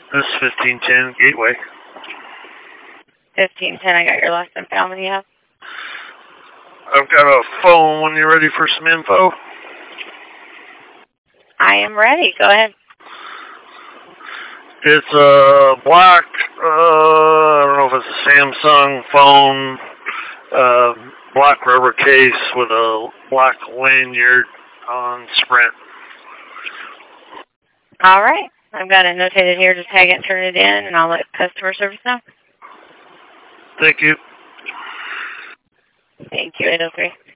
This is 1510 Gateway. 1510, I got your lost and found. What do you have? I've got a phone when you're ready for some info. I am ready. Go ahead. It's a black, I don't know if it's a Samsung phone, black rubber case with a black lanyard on Sprint. All right. I've got it notated here to tag it and turn it in, and I'll let customer service know. Thank you. Thank you, 803.